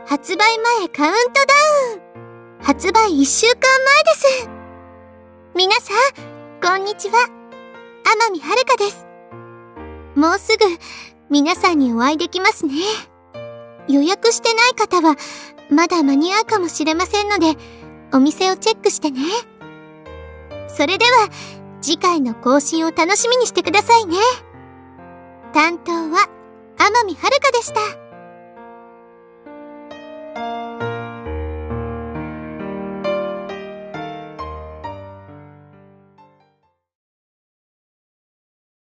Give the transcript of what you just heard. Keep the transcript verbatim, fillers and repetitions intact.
発売前カウントダウン。発売いっしゅうかんまえです。皆さん、こんにちは。天海遥です。もうすぐ皆さんにお会いできますね。予約してない方はまだ間に合うかもしれませんので、お店をチェックしてね。それでは次回の更新を楽しみにしてくださいね。担当は天海遥でした。